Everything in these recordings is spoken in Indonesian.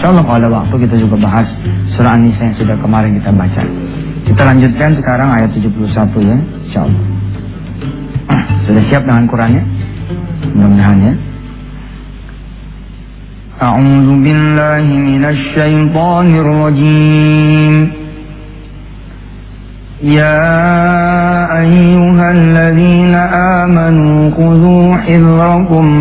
InsyaAllah kalau ada waktu kita juga bahas surah An-Nisa yang sudah kemarin kita baca. Kita lanjutkan sekarang ayat 71 ya, InsyaAllah. Sudah siap dengan Qurannya? Mudah-mudahan ya. A'udzu billahi minasy syaithanir rajim. Ya ayyuhalladzina amanu khudhu hidrakum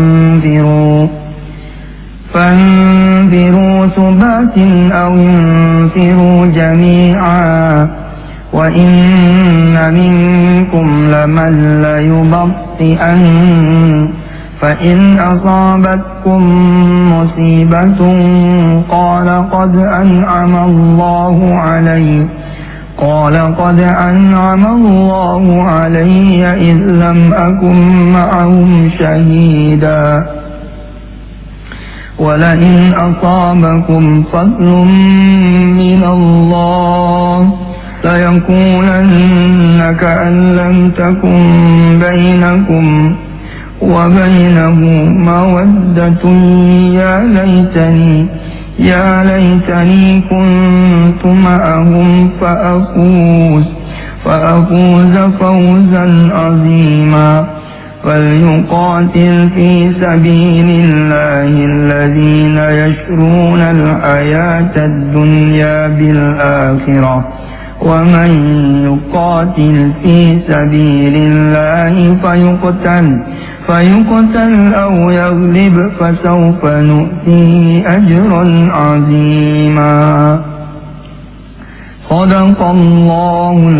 fanfiru thubatin aw infiru jami'a wa inna minkum laman la yubti'an fa in asabatkum musibatun qala qad an'ama Allahu alayya idh lam akum ma'ahum shahida wa la in asabakum fadlun min Allah la yaqulanna ka'an lam takun bainakum wa bainahu mawaddatun ya laytani kuntu ma'ahum fa'afuza fawzan azima falyuqatil fi sabilillahi alladhina yashruna al-hayata ad-dunya bil-akhirah wa man yuqatil fi sabilillahi fayuqtal aw yaghlib fasawfa nu'tihi ajran 'azima. Shadaqallahul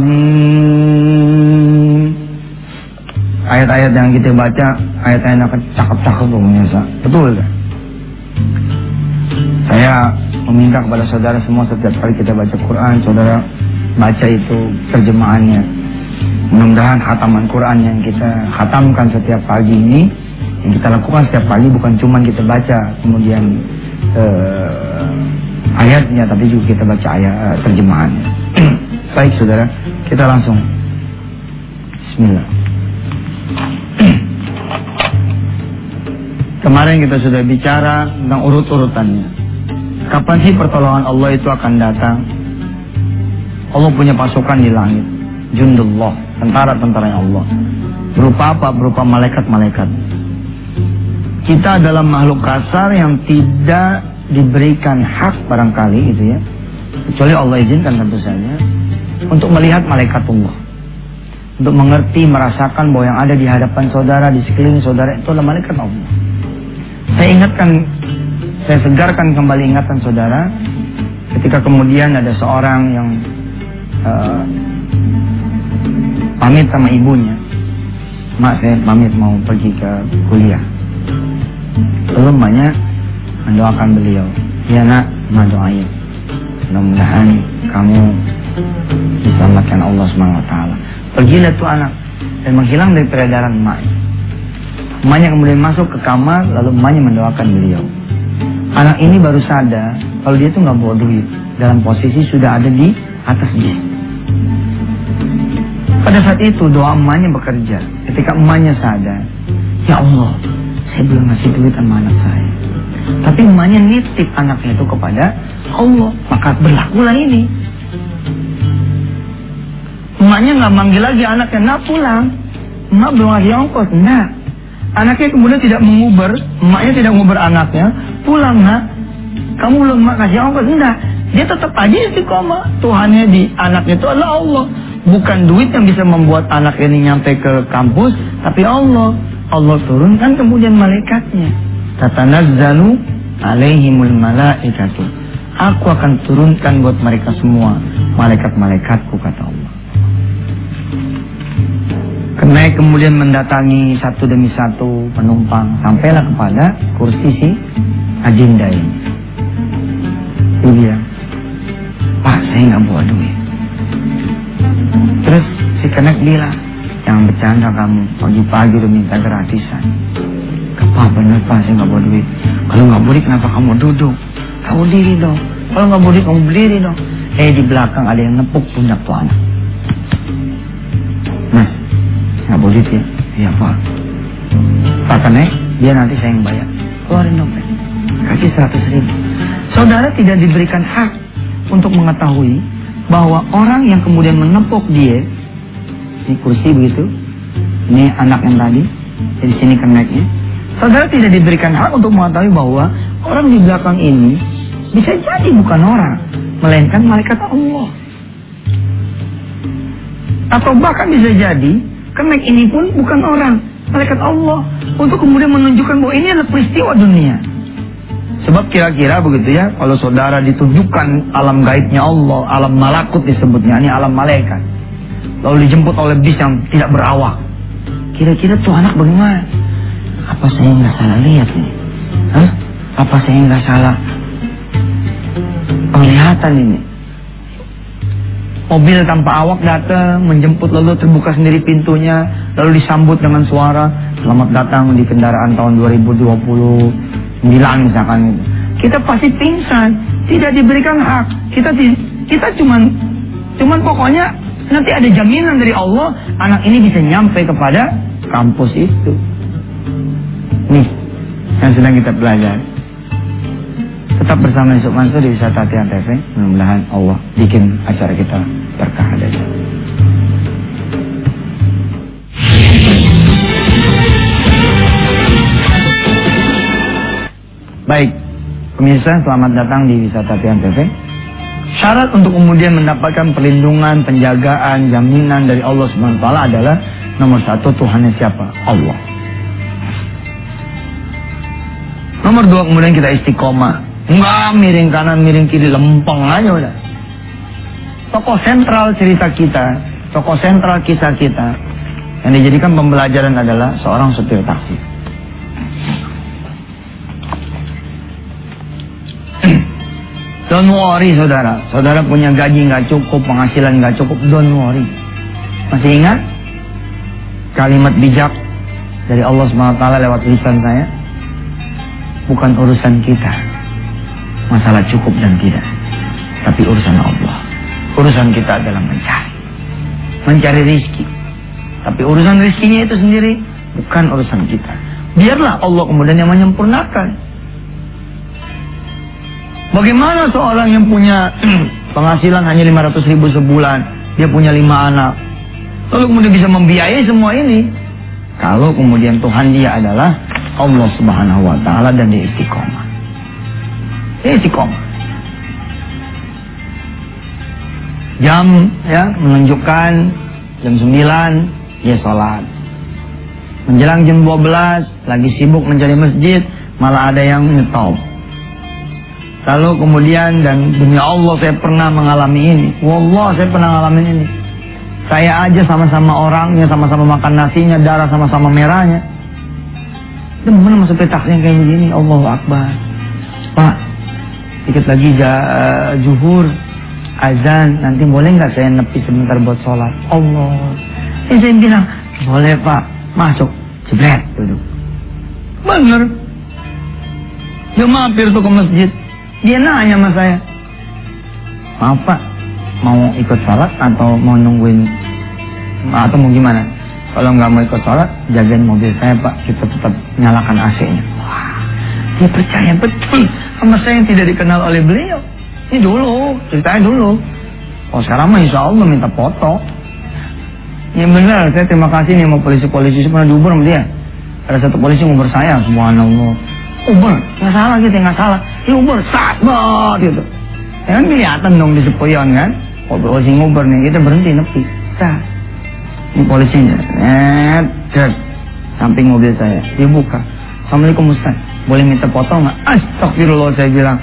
'azim. Ayat-ayat yang kita baca, ayat-ayat yang cakep-cakep pemirsa. Betul kan? Saya meminta kepada saudara semua setiap kali kita baca Quran, saudara baca itu terjemahannya. Mudah-mudahan khataman Quran yang kita khatamkan setiap pagi ini, yang kita lakukan setiap pagi bukan cuma kita baca kemudian ayatnya, tapi juga kita baca ayat terjemahannya. Baik saudara, kita langsung Bismillah. Kemarin kita sudah bicara tentang urut-urutannya. Kapan sih pertolongan Allah itu akan datang? Allah punya pasukan di langit, Jundullah, tentara-tentara Allah. Berupa apa? Berupa malaikat-malaikat. Kita adalah makhluk kasar yang tidak diberikan hak barangkali gitu ya, kecuali Allah izinkan tentu saja, untuk melihat malaikat Allah, untuk mengerti, merasakan bahwa yang ada di hadapan saudara, di sekeliling saudara itu adalah malaikat Allah. Saya segarkan kembali ingatan saudara ketika kemudian ada seorang yang pamit sama ibunya, "Mak, saya pamit mau pergi ke kuliah." Lalu emaknya mendoakan beliau, "Ya nak, emak doain, mudah-mudahan kamu diselamatkan Allah SWT." Pergilah tuh anak dan menghilang dari peredaran emaknya. Emaknya kemudian masuk ke kamar, lalu emaknya mendoakan beliau. Anak ini baru sadar kalau dia tuh nggak bawa duit, dalam posisi sudah ada di atas bis. Pada saat itu doa emaknya bekerja. Ketika emaknya sadar, "Ya Allah, saya belum ngasih duit sama anak saya." Tapi emaknya nitip anaknya itu kepada Allah, maka berlakulah ini. Emaknya nggak manggil lagi anaknya, "Nak pulang, emak belum ngasih ongkos." Nah, anaknya kemudian tidak menguber, emaknya tidak menguber anaknya, "Pulang nak, kamu belum ngasih ongkos." Enggak, dia tetap aja istiqomah. Tuhannya di anaknya itu adalah Allah. Bukan duit yang bisa membuat anak ini nyampe ke kampus, tapi Allah. Allah turunkan kemudian malaikatnya. Tatanazzalu alaihimul malaikatu. Aku akan turunkan buat mereka semua malaikat-malaikatku, kata Allah. Kenaik kemudian mendatangi satu demi satu penumpang, sampailah kepada kursi si Adinda ini. Dia bilang, "Pak, saya nggak bawa duit." Terus si Kenaik bilang, "Jangan bercanda kamu, pagi-pagi udah minta gratisan." "Pak, bener Pak, saya nggak bawa duit." "Kalau nggak boleh kenapa kamu duduk? Kamu diri dong. Kalau nggak boleh kamu berdiri dong." Di belakang ada yang nepuk pundak tuh anak. "Mas, nggak boleh ya?" "Iya Pak." "Pak Kenaik, dia nanti saya yang bayar." "Keluarin dompet, kasih 100.000. Saudara tidak diberikan hak untuk mengetahui bahwa orang yang kemudian menepuk dia, ini kursi begitu, ini anak yang tadi, di sini keneknya. Saudara tidak diberikan hak untuk mengetahui bahwa orang di belakang ini bisa jadi bukan orang, melainkan malaikat Allah. Atau bahkan bisa jadi kenek ini pun bukan orang, malaikat Allah, untuk kemudian menunjukkan bahwa ini adalah peristiwa dunia. Sebab kira-kira begitu ya, kalau saudara ditunjukkan alam gaibnya Allah, alam malakut disebutnya, ini alam malaikat, lalu dijemput oleh bis yang tidak berawak, kira-kira tuh anak bagaimana? Apa saya nggak salah lihat nih? Hah? Apa saya nggak salah penglihatan ini? Mobil tanpa awak datang, menjemput, lalu terbuka sendiri pintunya, lalu disambut dengan suara, selamat datang di kendaraan tahun 2029 misalkan. Kita pasti pingsan, tidak diberikan hak. Kita cuman pokoknya nanti ada jaminan dari Allah, anak ini bisa nyampe kepada kampus itu. Nih, yang sedang kita pelajari. Tetap bersama Yusuf Mansur di Wisata Hati TV. Mudah-mudahan Allah bikin acara kita berkah adanya. Baik, pemirsa, selamat datang di Wisata Hati TV. Syarat untuk kemudian mendapatkan perlindungan, penjagaan, jaminan dari Allah SWT adalah nomor satu, Tuhannya siapa? Allah. Nomor dua, kemudian kita istiqomah. Enggak miring kanan, miring kiri, lempeng aja udah. Tokoh sentral cerita kita, tokoh sentral kisah kita, yang dijadikan pembelajaran adalah seorang supir taksi. Don't worry saudara. Saudara punya gaji nggak cukup, penghasilan nggak cukup, don't worry. Masih ingat kalimat bijak dari Allah SWT lewat lisan saya? Bukan urusan kita masalah cukup dan tidak, tapi urusan Allah. Urusan kita adalah mencari rizki. Tapi urusan rizkinya itu sendiri bukan urusan kita. Biarlah Allah kemudian yang menyempurnakan. Bagaimana seorang yang punya penghasilan hanya 500.000 sebulan, dia punya 5 anak, lalu kemudian bisa membiayai semua ini? Kalau kemudian Tuhan dia adalah Allah Subhanahu wa Ta'ala dan dia istiqomah. Dia istiqomah. Jam ya menunjukkan jam 9 dia sholat. Menjelang jam 12 lagi sibuk mencari masjid, malah ada yang nyetop. Lalu kemudian, dan demi Allah saya pernah mengalami ini. Wallah saya pernah mengalami ini. Saya aja sama-sama orangnya, sama-sama makan nasinya, darah sama-sama merahnya. Demen masuk petaknya kayak begini. Allahu Akbar. Pak, dikit lagi zuhur, azan, nanti boleh nggak saya nepi sebentar buat sholat? Allah. Saya bilang, boleh Pak, masuk. Jebret, duduk. Bener. Dia mampir tuh ke masjid. Dia nanya sama saya, maaf Pak, mau ikut sholat atau mau nungguin, atau mau gimana? Kalau nggak mau ikut sholat, jagain mobil saya Pak, kita tetap nyalakan AC-nya. Wah, dia percaya betul sama saya yang tidak dikenal oleh beliau. Ini dulu, ceritanya dulu. Oh sekarang mah insya Allah minta foto. Ya benar, saya terima kasih nih sama polisi-polisi, saya pernah diuber sama dia. Ada satu polisi nguber saya, subhanallah. Uber, nggak salah gitu, nggak salah. Ini Uber, sabar gitu. Ya kan kelihatan dong di sepoyon kan. Oh polisi nguber nih, kita berhenti nepi. Sah. Ini polisinya, samping mobil saya, dia buka. Assalamualaikum Ustaz, boleh minta foto nggak? Astagfirullah saya bilang.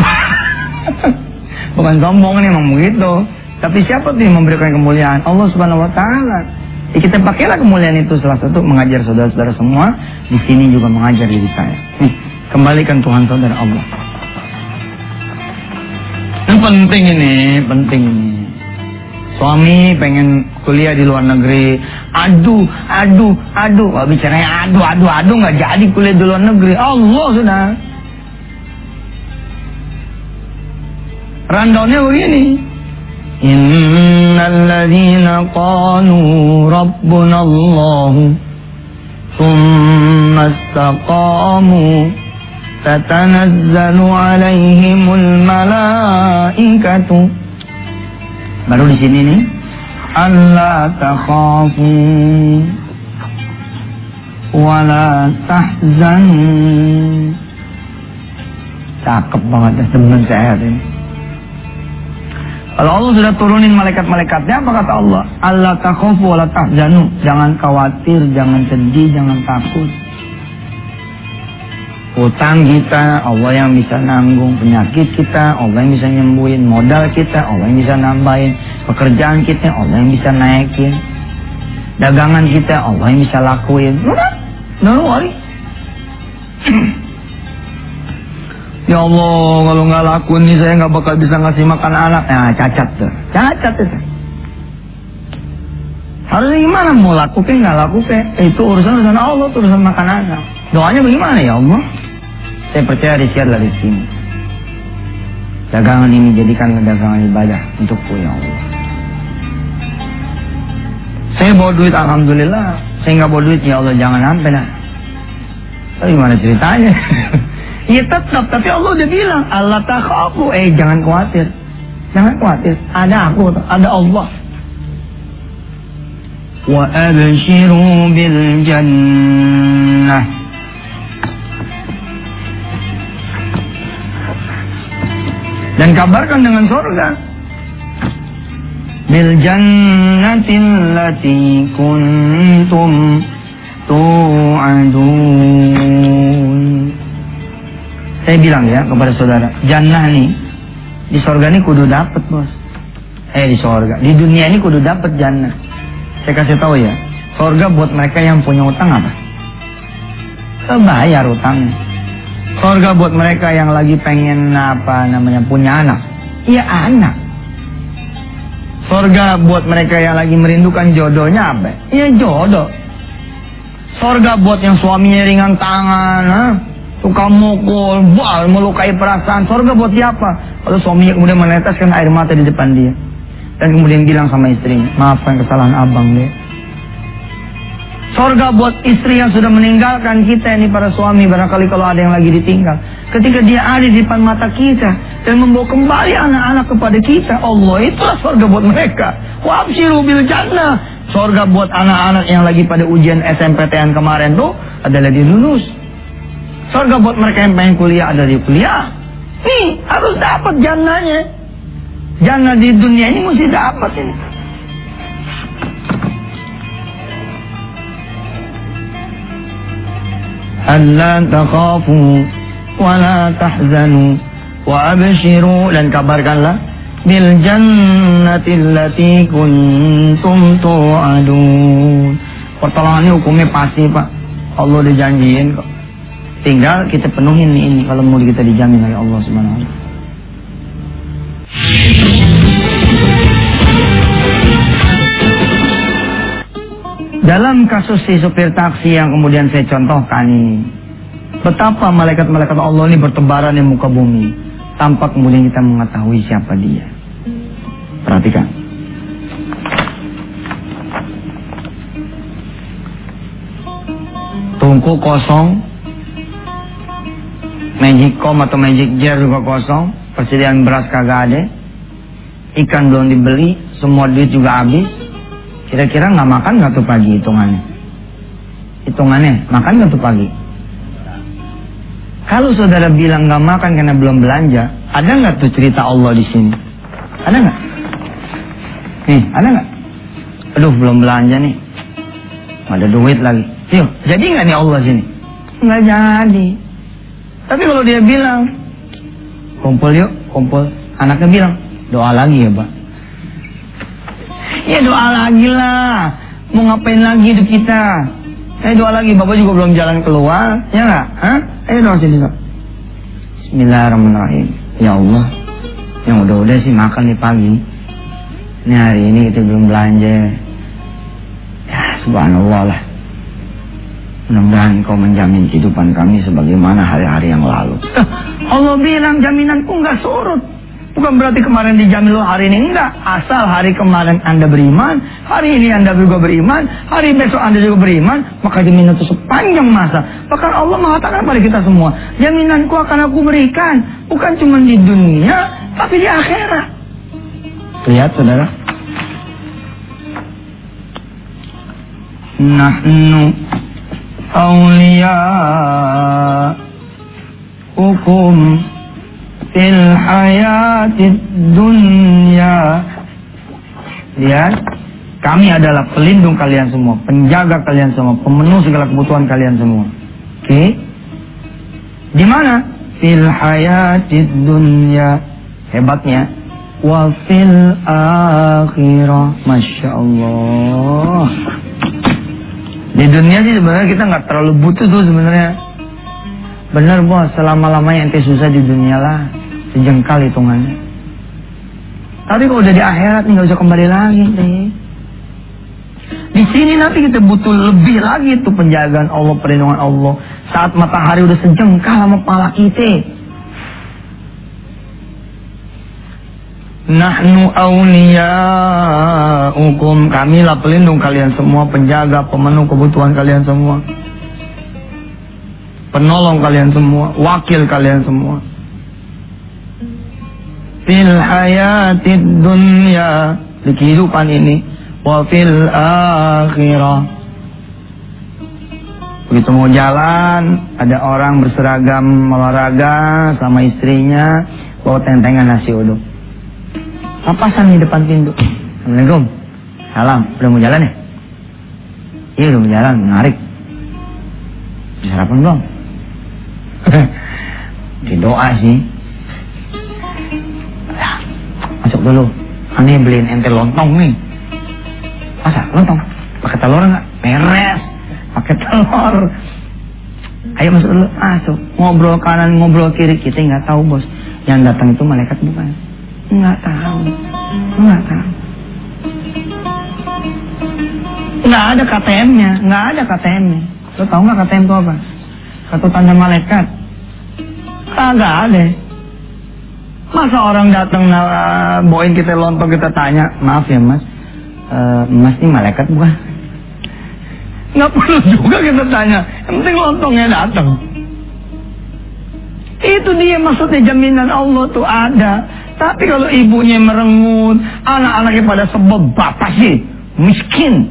Bukan sombong nih emang begitu. Tapi siapa tuh yang memberikan kemuliaan? Allah Subhanahu Wa Taala. Ya, kita pakailah kemuliaan itu salah satu mengajar saudara-saudara semua. Di sini juga mengajar diri saya. Nih, kembalikan Tuhan saudara Allah. Ini penting ini, penting. Suami pengen kuliah di luar negeri. Aduh. Wah, bicaranya aduh nggak jadi kuliah di luar negeri. Allah sudah. Rundownnya begini. Innalladzina qalu rabbunallahu tsumma istaqamu tatanazzalu alaihimul malaikatu. Baru di sini nih, alla takhafu wala tahzanu. Cakep banget ya teman saya ini. Kalau Allah sudah turunin malaikat-malaikatnya, apa kata Allah? Alla takhafu wala tahzanu. Jangan khawatir, jangan sedih, jangan takut. Utang kita, Allah yang bisa nanggung. Penyakit kita, Allah yang bisa nyembuhin. Modal kita, Allah yang bisa nambahin. Pekerjaan kita, Allah yang bisa naikin. Dagangan kita, Allah yang bisa lakuin. Udah, don't worry. Ya Allah, kalau nggak lakuin nih saya nggak bakal bisa ngasih makan anak. Nah, cacat tuh, cacat itu. Harusnya gimana? Mau lakuin nggak lakuin? Itu urusan Allah, urusan makan anak. Doanya bagaimana ya Allah? Saya percaya disiarlah di sini. Dagangan ini jadikan dagangan ibadah untukku ya Allah. Saya bawa duit, alhamdulillah. Saya nggak bawa duit, ya Allah jangan sampai nah. Tapi gimana ceritanya? Ya tetap, tapi Allah udah bilang, Allah takhafu, jangan khawatir. Jangan khawatir, ada aku, ada Allah. Wa abshiru bil jannah. Dan kabarkan dengan surga. Bil jannatil lati kuntum tu'adun. Saya bilang ya kepada saudara, jannah nih di surga ini kudu dapet bos. Di surga, di dunia ini kudu dapet jannah. Saya kasih tahu ya, surga buat mereka yang punya utang apa? Bayar utangnya. Surga buat mereka yang lagi pengen punya anak. Iya anak. Surga buat mereka yang lagi merindukan jodohnya apa? Iya jodoh. Surga buat yang suaminya ringan tangan, suka mukul, melukai perasaan. Surga buat siapa? Kalau suaminya kemudian meneteskan air mata di depan dia. Dan kemudian bilang sama istrinya, maafkan kesalahan abang deh. Surga buat istri yang sudah meninggalkan kita ini para suami, barangkali kalau ada yang lagi ditinggal. Ketika dia ada di depan mata kita dan membawa kembali anak-anak kepada kita, Allah itulah surga buat mereka. Wa abshiru bil jannah. Surga buat anak-anak yang lagi pada ujian SMPTN kemarin tuh adalah dilulus. Surga buat mereka yang pengen kuliah ada di kuliah. Nih harus dapat jannahnya. Jannah di dunia ini mesti dapat ini. Alla takhafu wa la tahzanu wa abshiru, dan kabarkanlah bil jannati allati kuntum tu'adun. Pertolongannya hukumnya pasti Pak. Allah udah janjiin kok. Tinggal kita penuhin ini kalau mau kita dijamin oleh Allah Subhanahu wa taala. Dalam kasus si supir taksi yang kemudian saya contohkan ini, betapa malaikat-malaikat Allah ini bertebaran di muka bumi tanpa kemudian kita mengetahui siapa dia. Perhatikan. Tungku kosong, Magicom atau Magic Jar juga kosong, persediaan beras kagak ada, ikan belum dibeli, semua duit juga habis. Kira-kira nggak makan nggak tuh pagi hitungannya? Hitungannya makan nggak tuh pagi? Kalau saudara bilang nggak makan karena belum belanja, ada nggak tuh cerita Allah di sini? Ada nggak? Nih, ada nggak? Aduh belum belanja nih, nggak ada duit lagi. Yuk, jadi nggak nih Allah sini? Nggak jadi. Tapi kalau dia bilang kumpul yuk, kumpul, anaknya bilang doa lagi ya Pak. Ya doa lagi lah. Mau ngapain lagi hidup kita? Doa lagi. Bapak juga belum jalan keluar. Ya nggak? Hah? Ayo doa sini Pak. Bismillahirrahmanirrahim. Ya Allah, yang udah-udah sih makan nih pagi. Ini hari ini kita belum belanja. Ya subhanallah lah. Mudah-mudahan Kau menjamin kehidupan kami sebagaimana hari-hari yang lalu. Allah bilang jaminanku nggak surut. Bukan berarti kemarin dijamin lo hari ini enggak. Asal hari kemarin Anda beriman, hari ini Anda juga beriman, hari besok Anda juga beriman, maka jaminan itu sepanjang masa. Bahkan Allah mengatakan pada kita semua, jaminanku akan aku berikan, bukan cuma di dunia, tapi di akhirat. Lihat saudara. Nahnu awliya'ukum fil hayatid dunya. Lihat, kami adalah pelindung kalian semua, penjaga kalian semua, pemenuh segala kebutuhan kalian semua. Oke? Di mana? Fil hayatid dunya. Hebatnya, wa fil akhirah. Masya Allah. Di dunia sih sebenarnya kita nggak terlalu butuh tuh sebenarnya. Bener bos, selama-lamanya ente susah di dunia lah, sejengkal hitungannya. Tapi kalau udah di akhirat nih nggak usah kembali lagi deh. Di sini nanti kita butuh lebih lagi tuh penjagaan Allah, perlindungan Allah. Saat matahari udah sejengkal sama kepala kita. Nahnu awliya'ukum, kamilah pelindung kalian semua, penjaga, pemenuh kebutuhan kalian semua, penolong kalian semua, wakil kalian semua. Fil hayatid dunya, di kehidupan ini, wa fil akhirah. Begitu mau jalan, ada orang berseragam olahraga sama istrinya, bawa tentengan nasi uduk. Papasan di depan pintu. Assalamualaikum. Salam. Udah mau jalan ya? Iya udah mau jalan. Menarik. Bisa sarapan belum? Di doa sih. Ya, masuk dulu. Aneh beliin ente lontong nih. Masa lontong? Pakai telur nggak? Beres. Pakai telur. Ayo masuk dulu. Masuk. Ngobrol kanan, ngobrol kiri. Kita nggak tahu bos. Yang datang itu malaikat bukan? Nggak tahu. Nggak tahu. Nggak ada KTM-nya. Nggak ada KTM-nya. Lo tahu nggak KTM itu apa? Kartu tanda malaikat. Kagak ada. Masa orang datang bawain kita lontong, kita tanya, maaf ya mas, mas ini malaikat bukan? Nggak perlu juga kita tanya. Yang penting lontongnya datang. Itu dia maksudnya, jaminan Allah tuh ada. Tapi kalau ibunya merengut, anak-anaknya pada sebel, bapak sih miskin.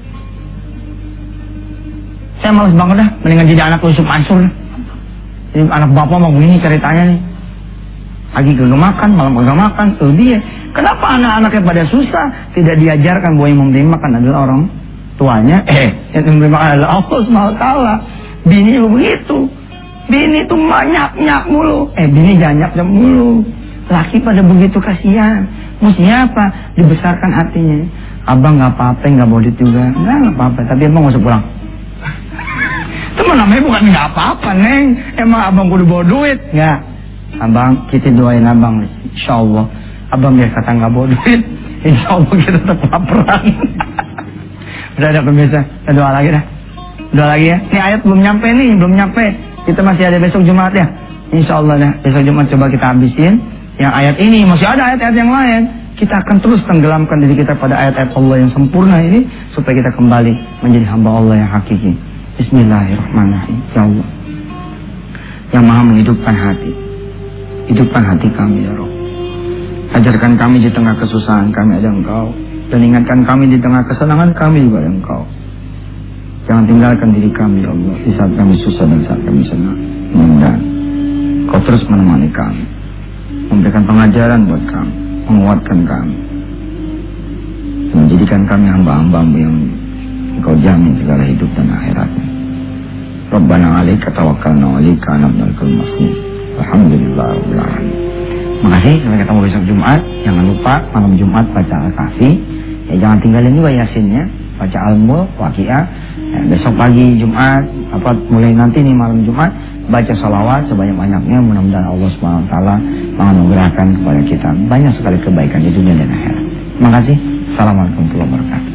Saya malas banget dah, mendingan jadi anak Yusuf Mansur. Jadi anak bapak mau begini ceritanya nih. Pagi kagak makan, malam kagak makan. Tuh dia. Kenapa anak-anaknya pada susah? Tidak diajarkan bahwa yang memberi makan adalah orang tuanya. Yang memberi makan adalah Allah SWT. Bini begitu. Bini tuh nyak mulu. Bini jangan nyak mulu. Laki pada begitu kasihan. Mestinya apa? Dibesarkan hatinya. Abang nggak apa-apa, nggak bodit juga. Nggak apa-apa. Tapi abang nggak usah pulang. Itu namanya bukan nggak apa-apa, Neng. Emang abang kudu bawa duit? Nggak. Abang, kita doain abang. Insya Allah. Abang biar kata nggak bawa duit. Insya Allah kita tetap laparan. Udah ada pemirsa. Kita doa lagi dah. Doa lagi ya. Ini ayat belum nyampe nih, belum nyampe. Kita masih ada besok Jumat ya. Insya Allah dah. Besok Jumat coba kita habisin. Yang ayat ini, masih ada ayat-ayat yang lain. Kita akan terus tenggelamkan diri kita pada ayat-ayat Allah yang sempurna ini, supaya kita kembali menjadi hamba Allah yang hakiki. Bismillahirrahmanirrahim. Ya Allah, yang maha menghidupkan hati, hidupkan hati kami ya Rabb. Ajarkan kami di tengah kesusahan kami ada Engkau, dan ingatkan kami di tengah kesenangan kami juga ada Engkau. Jangan tinggalkan diri kami ya Allah, di saat kami susah dan saat kami senang. Mudah-mudahan Kau terus menemani kami, memberikan pengajaran buat kami, menguatkan kami, menjadikan kami hamba-hambamu yang Engkau jamin segala hidup dan akhiratnya. Rabbana alaika tawakkalna wa alaika anabnal kulmaslim. Alhamdulillahirabbil alamin. Makasih, sampai ketemu besok Jumat. Jangan lupa malam Jumat baca Al-Kahfi. Ya, jangan tinggalin juga Yasinnya, baca Al-Mulk, Waqiah. Ya, besok pagi Jumat, mulai nanti nih malam Jumat, baca salawat sebanyak-banyaknya. Mudah-mudahan Allah SWT menganugerahkan kepada kita banyak sekali kebaikan di dunia dan akhirat. Terima kasih. Assalamualaikum warahmatullahi wabarakatuh.